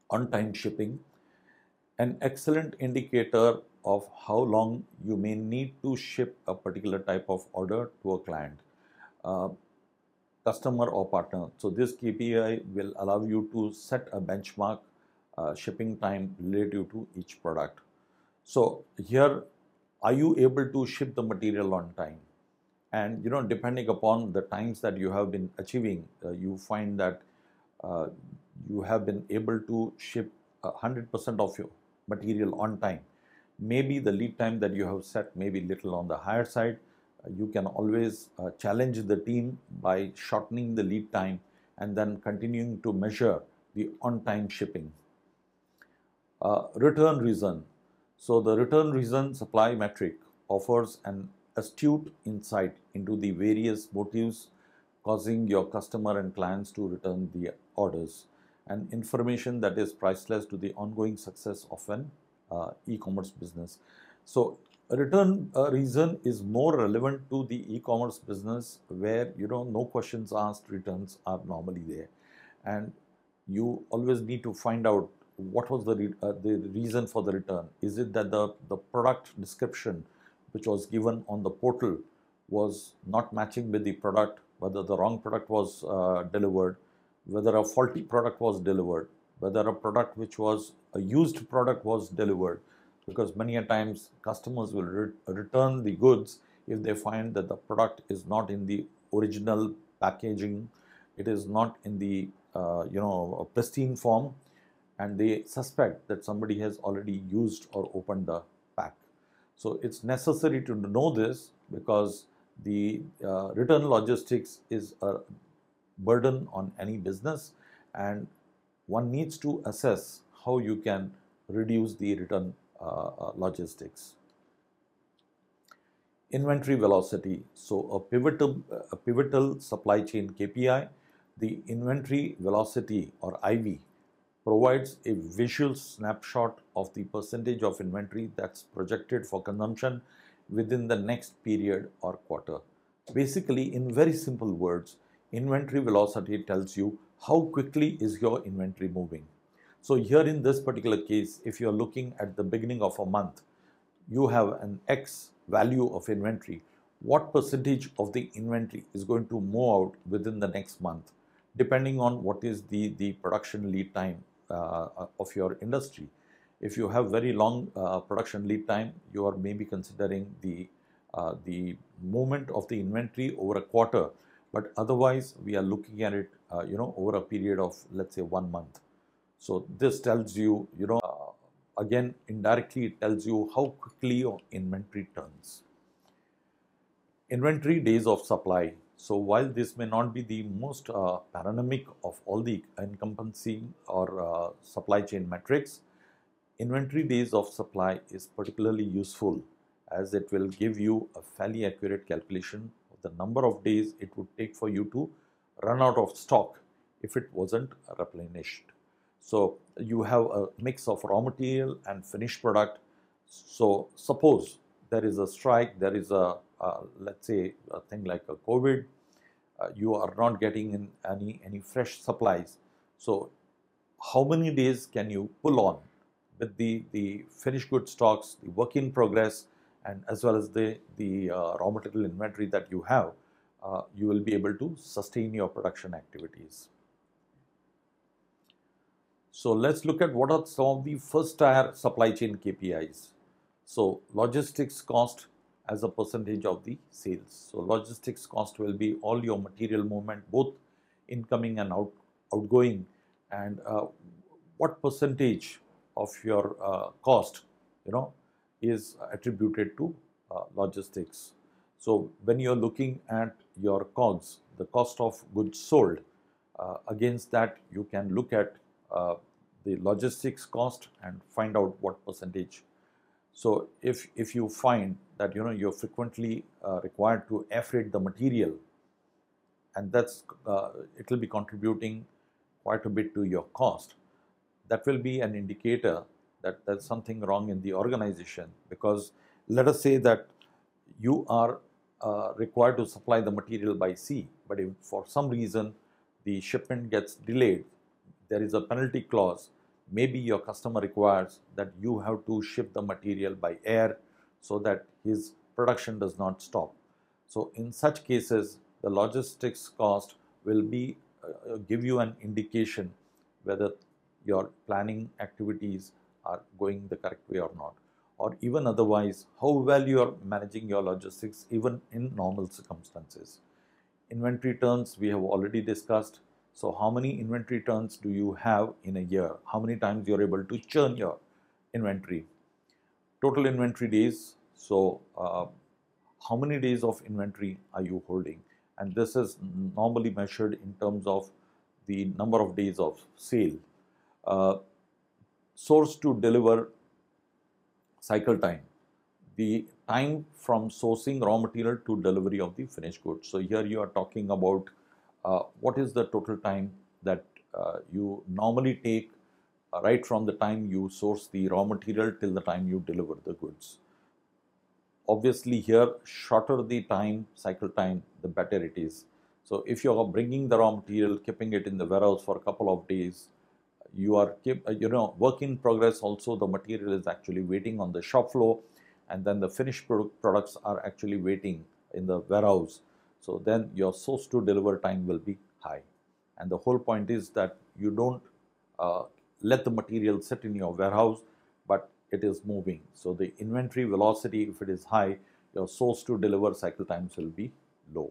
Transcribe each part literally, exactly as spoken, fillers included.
on-time shipping, an excellent indicator of how long you may need to ship a particular type of order to a client, uh, customer or partner. So this K P I will allow you to set a benchmark uh, shipping time relative to each product. So here, are you able to ship the material on time? And you know, depending upon the times that you have been achieving, uh, you find that uh, you have been able to ship one hundred percent of your material on time. Maybe the lead time that you have set may be little on the higher side. Uh, you can always uh, challenge the team by shortening the lead time and then continuing to measure the on-time shipping. Uh, return reason. So the return reason supply metric offers an astute insight into the various motives causing your customer and clients to return the orders, and information that is priceless to the ongoing success of an uh, e-commerce business. So a return uh, reason is more relevant to the e-commerce business, where you know no questions asked, returns are normally there, and you always need to find out what was the re uh, the reason for the return. Is it that the the product description which was given on the portal was not matching with the product, whether the wrong product was uh, delivered, whether a faulty product was delivered, whether a product which was a used product was delivered, because many a times customers will re return the goods if they find that the product is not in the original packaging, it is not in the uh, you know pristine form, and they suspect that somebody has already used or opened the pack. So it's necessary to know this, because the uh, return logistics is a burden on any business, and one needs to assess how you can reduce the return uh, uh, logistics. Inventory velocity. So a pivotal, a pivotal supply chain K P I, the inventory velocity or I V, provides a visual snapshot of the percentage of inventory that's projected for consumption within the next period or quarter. Basically, in very simple words, inventory velocity tells you how quickly is your inventory moving. So here in this particular case, if you're looking at the beginning of a month, you have an X value of inventory. What percentage of the inventory is going to move out within the next month, depending on what is the, the production lead time uh, of your industry. If you have very long uh, production lead time, you are maybe considering the, uh, the movement of the inventory over a quarter, but otherwise we are looking at it uh, you know, over a period of, let's say, one month. So this tells you, you know, uh, again, indirectly it tells you how quickly your inventory turns. Inventory days of supply. So while this may not be the most uh, panoramic of all the encompassing or uh, supply chain metrics, inventory days of supply is particularly useful, as it will give you a fairly accurate calculation of the number of days it would take for you to run out of stock if it wasn't replenished. So you have a mix of raw material and finished product. So suppose there is a strike, there is a, uh, let's say, a thing like a COVID, uh, you are not getting in any, any fresh supplies. So how many days can you pull on with the, the finished good stocks, the work in progress, and as well as the, the uh, raw material inventory that you have, uh, you will be able to sustain your production activities. So let's look at what are some of the first tier supply chain K P Is. So logistics cost as a percentage of the sales. So logistics cost will be all your material movement, both incoming and out, outgoing, and uh, what percentage of your uh, cost, you know, is attributed to uh, logistics. So when you're looking at your COGS, the cost of goods sold, uh, against that you can look at uh, the logistics cost and find out what percentage. So if, if you find that you know you're frequently uh, required to air freight the material, and that's uh, it will be contributing quite a bit to your cost, that will be an indicator that there's something wrong in the organization. Because let us say that you are uh, required to supply the material by sea, but if for some reason the shipment gets delayed, there is a penalty clause maybe your customer requires that you have to ship the material by air so that his production does not stop. So in such cases, the logistics cost will be uh, give you an indication whether your planning activities are going the correct way or not, or even otherwise how well you are managing your logistics even in normal circumstances. Inventory turns we have already discussed. So how many inventory turns do you have in a year? How many times you are able to churn your inventory? Total inventory days. So uh, how many days of inventory are you holding? And this is normally measured in terms of the number of days of sale. Uh, source to deliver cycle time, the time from sourcing raw material to delivery of the finished goods. So here you are talking about uh, what is the total time that uh, you normally take uh, right from the time you source the raw material till the time you deliver the goods. Obviously here, shorter the time, cycle time, the better it is. So if you are bringing the raw material, keeping it in the warehouse for a couple of days, you are keep, uh, you know, work in progress also, the material is actually waiting on the shop floor, and then the finished product, products are actually waiting in the warehouse. So then your source to deliver time will be high. And the whole point is that you don't uh, let the material sit in your warehouse, but it is moving. So the inventory velocity, if it is high, your source to deliver cycle times will be low.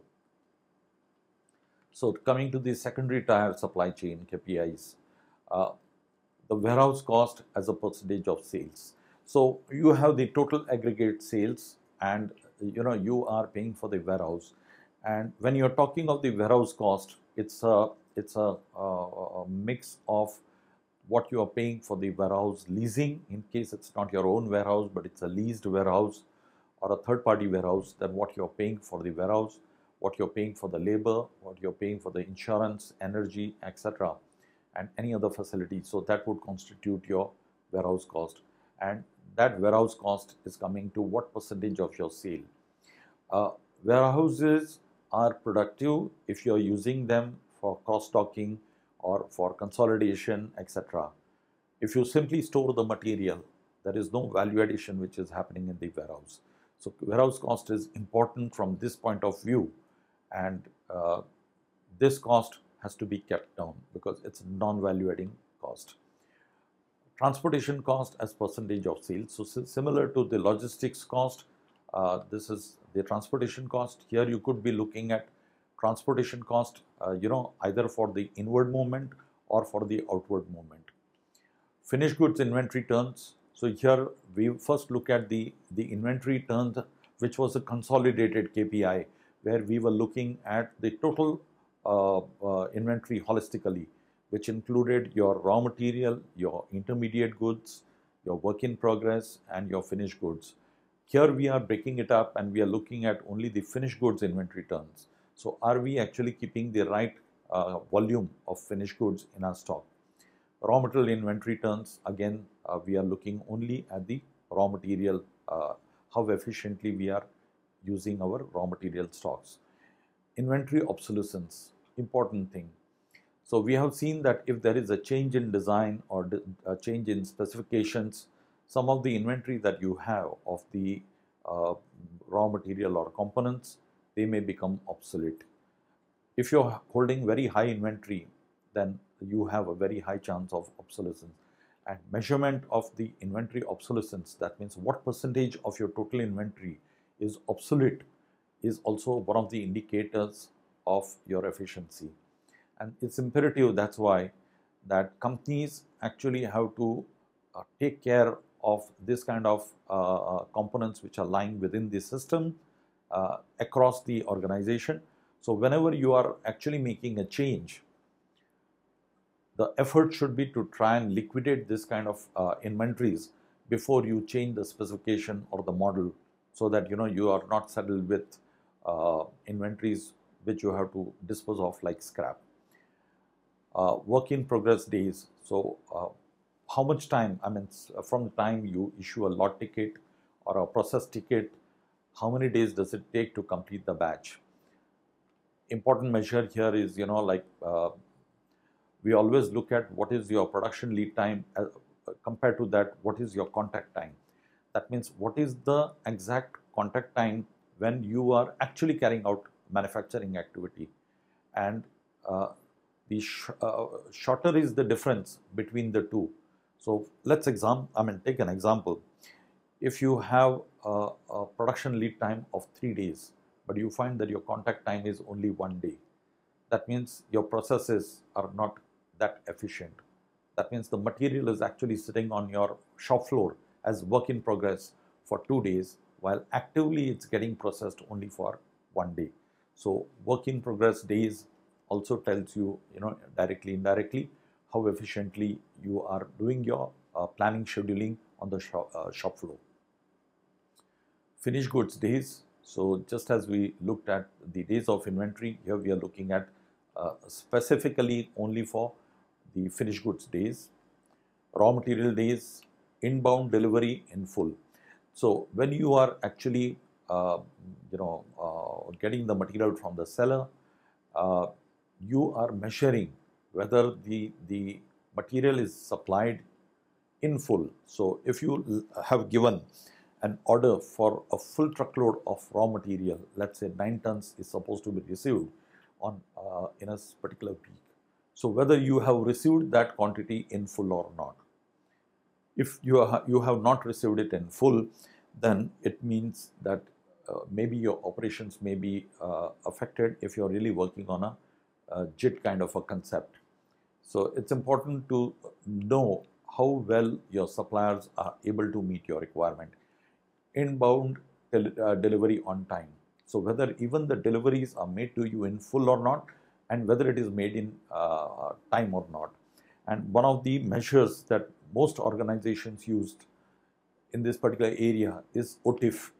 So coming to the secondary tier supply chain K P Is, uh, the warehouse cost as a percentage of sales. So you have the total aggregate sales, and you know you are paying for the warehouse. And when you're talking of the warehouse cost, it's a it's a, a, a mix of what you are paying for the warehouse leasing, in case it's not your own warehouse but it's a leased warehouse or a third party warehouse, then what you're paying for the warehouse, what you're paying for the labor, what you're paying for the insurance, energy, et cetera, and any other facility. So that would constitute your warehouse cost, and that warehouse cost is coming to what percentage of your sale. Uh, warehouses are productive if you're using them for cross stocking or for consolidation, et cetera. If you simply store the material, there is no value addition which is happening in the warehouse. So warehouse cost is important from this point of view, and uh, this cost has to be kept down because it's non-value adding cost. Transportation cost as percentage of sales. So similar to the logistics cost, uh, this is the transportation cost. Here you could be looking at transportation cost, uh, you know, either for the inward movement or for the outward movement. Finished goods inventory turns. So here we first look at the, the inventory turns, which was a consolidated K P I, where we were looking at the total uh, uh, inventory holistically, which included your raw material, your intermediate goods, your work in progress, and your finished goods. Here we are breaking it up and we are looking at only the finished goods inventory turns. So are we actually keeping the right uh, volume of finished goods in our stock? Raw material inventory turns, again, uh, we are looking only at the raw material, uh, how efficiently we are using our raw material stocks. Inventory obsolescence, important thing. So we have seen that if there is a change in design or a change in specifications, some of the inventory that you have of the uh, raw material or components, they may become obsolete. If you're holding very high inventory, then you have a very high chance of obsolescence. And measurement of the inventory obsolescence, that means what percentage of your total inventory is obsolete, is also one of the indicators of your efficiency. And it's imperative, that's why, that companies actually have to uh, take care of this kind of uh, components which are lying within the system uh, across the organization. So whenever you are actually making a change, the effort should be to try and liquidate this kind of uh, inventories before you change the specification or the model, so that you know you are not saddled with uh, inventories which you have to dispose of like scrap. Uh, work in progress days. So uh, how much time, I mean, from the time you issue a lot ticket or a process ticket, how many days does it take to complete the batch? Important measure here is, you know, like uh, we always look at what is your production lead time, uh, compared to that, what is your contact time. That means what is the exact contact time when you are actually carrying out manufacturing activity, and uh, the sh uh, shorter is the difference between the two. So let's exam I mean take an example. If you have a, a production lead time of three days, but you find that your contact time is only one day, that means your processes are not that efficient. That means the material is actually sitting on your shop floor as work in progress for two days, while actively it's getting processed only for one day. So work in progress days also tells you, you know, directly, indirectly, how efficiently you are doing your uh, planning, scheduling on the shop, uh, shop floor. Finished goods days. So just as we looked at the days of inventory, here we are looking at uh, specifically only for the finished goods days. Raw material days, inbound delivery in full. So when you are actually uh, you know uh, getting the material from the seller, uh, you are measuring whether the the material is supplied in full. So if you have given an order for a full truckload of raw material, let's say nine tons is supposed to be received on uh, in a particular week. So whether you have received that quantity in full or not. If you, are, you have not received it in full, then it means that uh, maybe your operations may be uh, affected if you are really working on a, a J I T kind of a concept. So it's important to know how well your suppliers are able to meet your requirement. Inbound del uh, delivery on time. So whether even the deliveries are made to you in full or not, and whether it is made in uh, time or not. And one of the measures that most organizations used in this particular area is O T I F.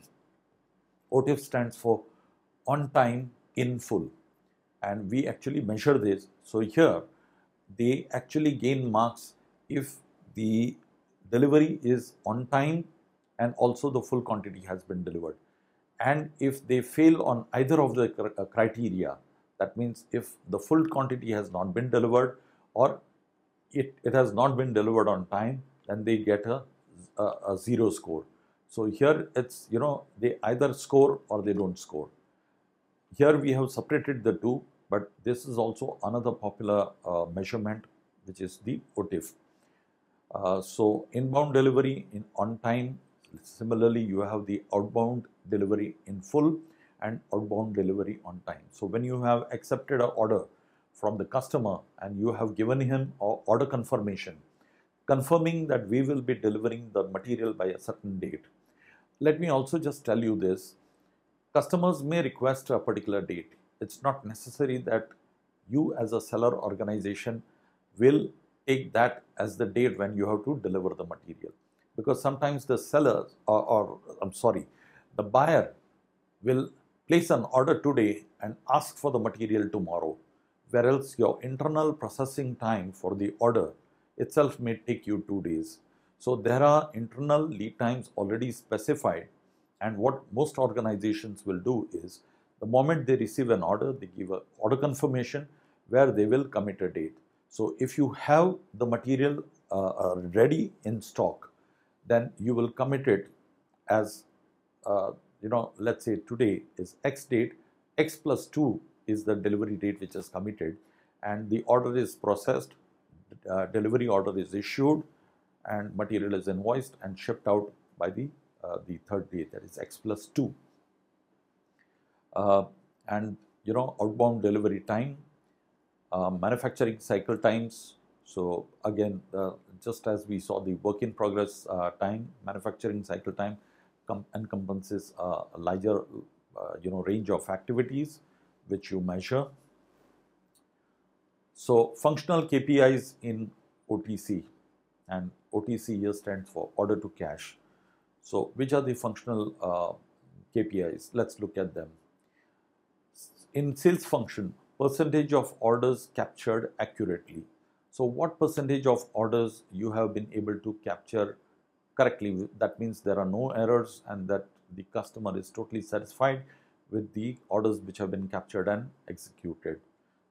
O T I F stands for on time in full, and we actually measure this. So here they actually gain marks if the delivery is on time and also the full quantity has been delivered. And if they fail on either of the criteria, that means if the full quantity has not been delivered or it, it has not been delivered on time, then they get a, a, a zero score. So here it's, you know, they either score or they don't score. Here we have separated the two, but this is also another popular uh, measurement, which is the O T I F. Uh, so inbound delivery in on time. Similarly, you have the outbound delivery in full and outbound delivery on time. So when you have accepted an order from the customer and you have given him an order confirmation, confirming that we will be delivering the material by a certain date. Let me also just tell you this. Customers may request a particular date. It's not necessary that you as a seller organization will take that as the date when you have to deliver the material. Because sometimes the seller, or, or I'm sorry, the buyer will place an order today and ask for the material tomorrow, whereas your internal processing time for the order itself may take you two days. So there are internal lead times already specified, and what most organizations will do is the moment they receive an order, they give an order confirmation where they will commit a date. So if you have the material uh, uh, ready in stock, then you will commit it as, uh, you know, let's say today is X date, X plus two is the delivery date which is committed, and the order is processed, uh, delivery order is issued, and material is invoiced and shipped out by the, uh, the third day, that is X plus two. Uh, and, you know, outbound delivery time, uh, manufacturing cycle times. So again, uh, just as we saw the work in progress uh, time, manufacturing cycle time encompasses uh, a larger, uh, you know, range of activities which you measure. So functional K P Is in O T C, and O T C here stands for order to cash. So which are the functional uh, K P Is? Let's look at them. In sales function, percentage of orders captured accurately. So what percentage of orders you have been able to capture correctly? That means there are no errors and that the customer is totally satisfied with the orders which have been captured and executed.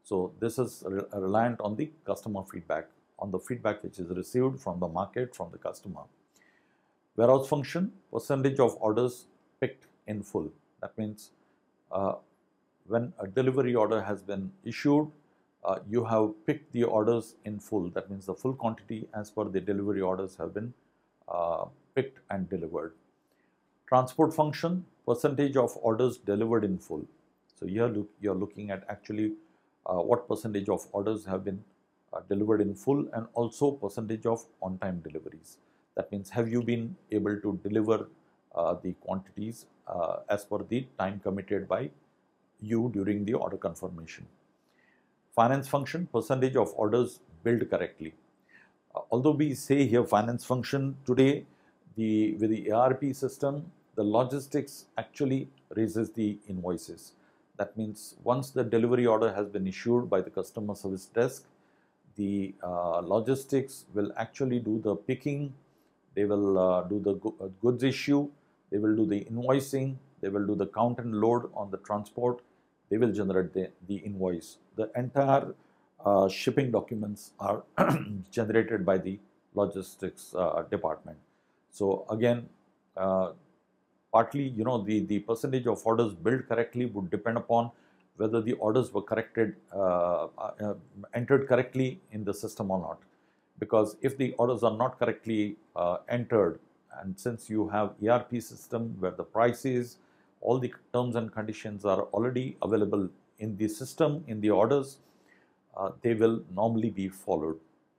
So this is re reliant on the customer feedback, on the feedback which is received from the market, from the customer. Warehouse function, percentage of orders picked in full. That means uh, when a delivery order has been issued, uh, you have picked the orders in full. That means the full quantity as per the delivery orders have been uh, picked and delivered. Transport function, percentage of orders delivered in full. So here look, you are looking at actually uh, what percentage of orders have been uh, delivered in full, and also percentage of on-time deliveries. That means have you been able to deliver uh, the quantities uh, as per the time committed by you during the order confirmation. Finance function, percentage of orders billed correctly. Uh, although we say here finance function, today the with the A R P system, the logistics actually raises the invoices. That means once the delivery order has been issued by the customer service desk, the uh, logistics will actually do the picking, they will uh, do the go uh, goods issue, they will do the invoicing, they will do the count and load on the transport, they will generate the, the invoice. The entire uh, shipping documents are generated by the logistics uh, department. So again, uh, partly, you know, the, the percentage of orders billed correctly would depend upon whether the orders were corrected, uh, uh, entered correctly in the system or not. Because if the orders are not correctly uh, entered, and since you have E R P system where the prices, all the terms and conditions are already available in the system, in the orders, uh, they will normally be followed.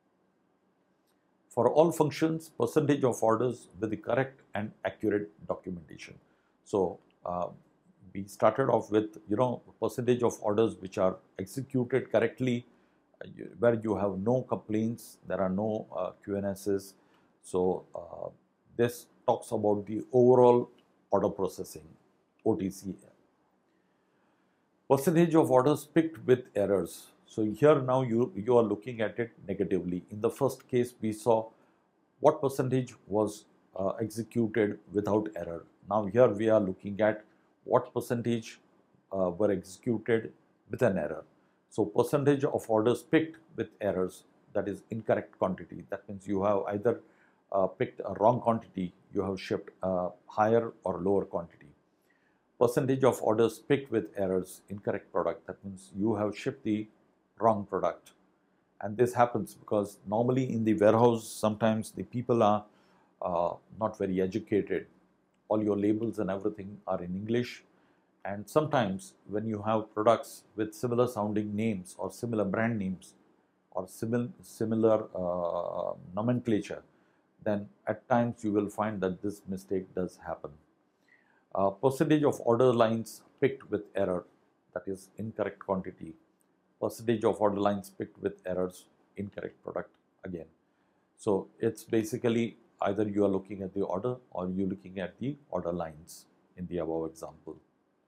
For all functions, percentage of orders with the correct and accurate documentation. So uh, we started off with, you know, percentage of orders which are executed correctly, uh, where you have no complaints, there are no uh, Q N Ss. So uh, this talks about the overall order processing, O T C. Percentage of orders picked with errors. So here now you, you are looking at it negatively. In the first case, we saw what percentage was uh, executed without error. Now here we are looking at what percentage uh, were executed with an error. So percentage of orders picked with errors, that is incorrect quantity. That means you have either uh, picked a wrong quantity, you have shipped a higher or lower quantity. Percentage of orders picked with errors, incorrect product. That means you have shipped the wrong product. And this happens because normally in the warehouse, sometimes the people are uh, not very educated. All your labels and everything are in English. And sometimes when you have products with similar sounding names or similar brand names or similar, similar uh, nomenclature, then at times you will find that this mistake does happen. Uh, percentage of order lines picked with error, that is incorrect quantity. Percentage of order lines picked with errors, incorrect product again. So it's basically either you are looking at the order or you're looking at the order lines in the above example.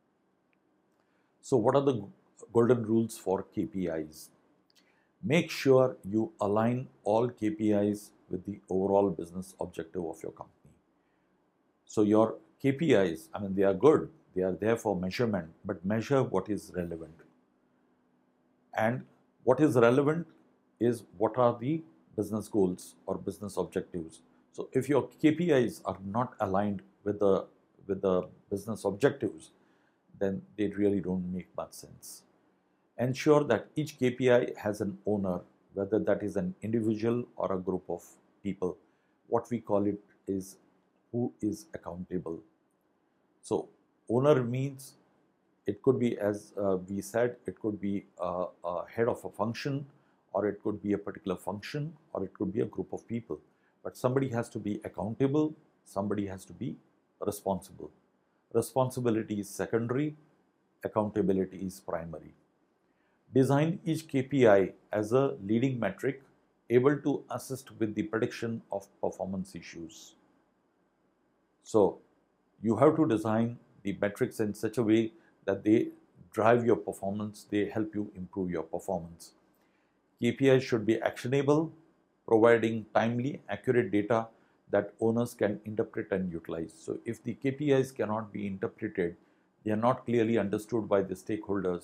So what are the golden rules for K P Is? Make sure you align all K P Is with the overall business objective of your company. So your K P Is, I mean, they are good, they are there for measurement, but measure what is relevant. And what is relevant is what are the business goals or business objectives. So if your K P Is are not aligned with the, with the business objectives, then they really don't make much sense. Ensure that each K P I has an owner, whether that is an individual or a group of people. What we call it is who is accountable. So owner means it could be, as uh, we said, it could be a, a head of a function, or it could be a particular function, or it could be a group of people. But somebody has to be accountable, somebody has to be responsible. Responsibility is secondary, accountability is primary. Design each K P I as a leading metric able to assist with the prediction of performance issues. So you have to design the metrics in such a way that they drive your performance, they help you improve your performance. K P Is should be actionable, providing timely, accurate data that owners can interpret and utilize. So if the K P Is cannot be interpreted, they are not clearly understood by the stakeholders,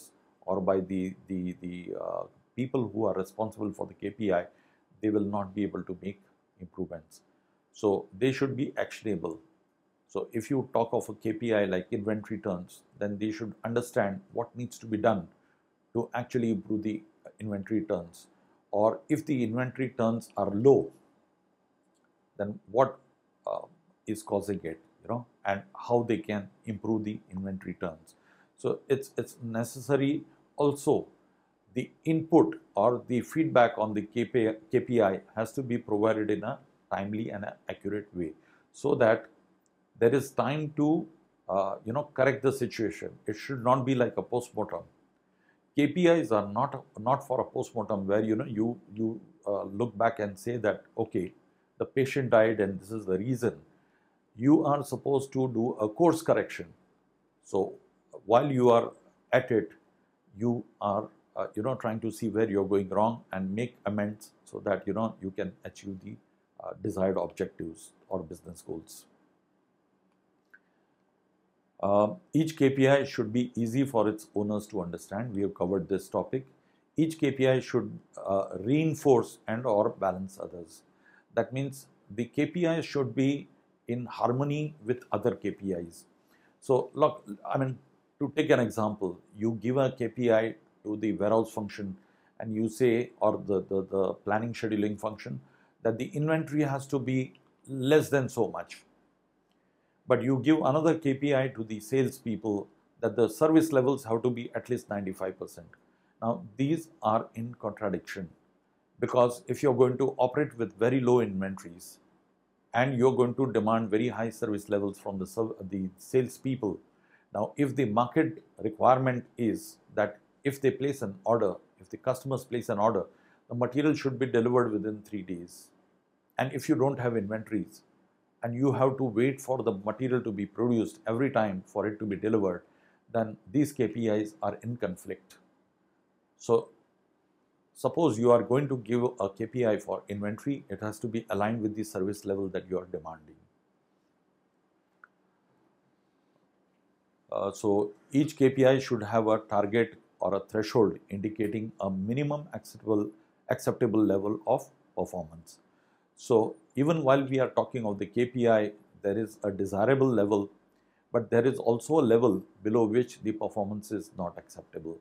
or by the, the, the uh, people who are responsible for the K P I, they will not be able to make improvements. So they should be actionable. So if you talk of a K P I like inventory turns, then they should understand what needs to be done to actually improve the inventory turns. Or if the inventory turns are low, then what uh, is causing it, you know, and how they can improve the inventory turns. So it's it's necessary also the input or the feedback on the K P I, K P I has to be provided in a timely and a accurate way, so that there is time to uh, you know correct the situation. It should not be like a postmortem. K P Is are not not for a postmortem where you know you you uh, look back and say that okay, the patient died and this is the reason. You are supposed to do a course correction. So while you are at it, you are uh, you know trying to see where you're going wrong and make amends so that you know you can achieve the uh, desired objectives or business goals. Uh, each K P I should be easy for its owners to understand. We have covered this topic. Each K P I should uh, reinforce and or balance others. That means the K P I should be in harmony with other K P Is. So look, I mean, to take an example, you give a K P I to the warehouse function and you say, or the, the, the planning scheduling function, that the inventory has to be less than so much. But you give another K P I to the sales people that the service levels have to be at least ninety-five percent. Now, these are in contradiction, because if you're going to operate with very low inventories and you're going to demand very high service levels from the, the sales people, now if the market requirement is that if they place an order, if the customers place an order, the material should be delivered within three days. And if you don't have inventories, and you have to wait for the material to be produced every time for it to be delivered, then these K P Is are in conflict. So suppose you are going to give a K P I for inventory, it has to be aligned with the service level that you are demanding. Uh, so each K P I should have a target or a threshold indicating a minimum acceptable, acceptable level of performance. So even while we are talking of the K P I, there is a desirable level, but there is also a level below which the performance is not acceptable.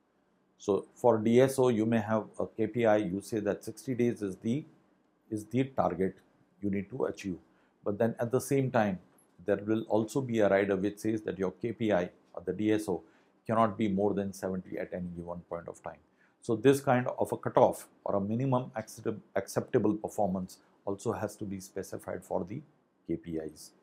So for D S O, you may have a K P I, you say that sixty days is the, is the target you need to achieve. But then at the same time, there will also be a rider which says that your K P I or the D S O cannot be more than seventy at any given point of time. So this kind of a cutoff or a minimum acceptable performance also has to be specified for the K P Is.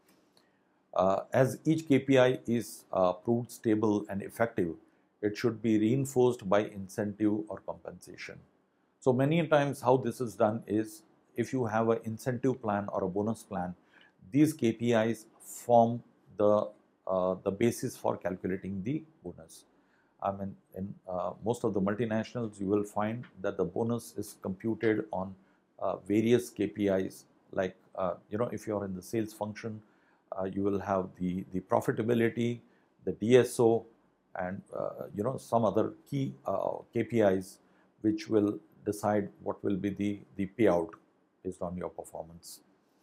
Uh, as each K P I is uh, proved stable and effective, it should be reinforced by incentive or compensation. So many times how this is done is, if you have an incentive plan or a bonus plan, these K P Is form the, uh, the basis for calculating the bonus. I mean, in uh, most of the multinationals, you will find that the bonus is computed on uh, various K P Is. Like, uh, you know, if you're in the sales function, uh, you will have the, the profitability, the D S O, and, uh, you know, some other key uh, K P Is, which will decide what will be the, the payout based on your performance.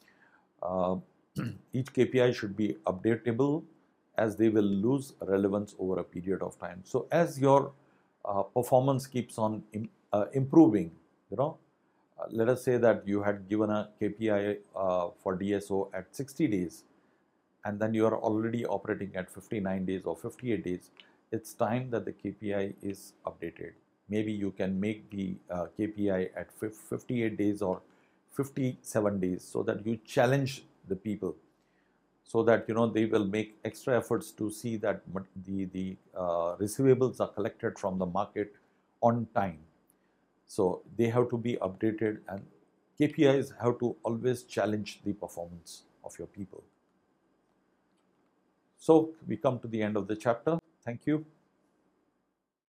Uh, each K P I should be updatable, as they will lose relevance over a period of time. So as your uh, performance keeps on im uh, improving, you know, uh, let us say that you had given a K P I uh, for D S O at sixty days, and then you are already operating at fifty-nine days or fifty-eight days, it's time that the K P I is updated. Maybe you can make the uh, K P I at fifty-eight days or fifty-seven days, so that you challenge the people, so that, you know, they will make extra efforts to see that the, the uh, receivables are collected from the market on time. So they have to be updated, and K P Is have to always challenge the performance of your people. So we come to the end of the chapter. Thank you.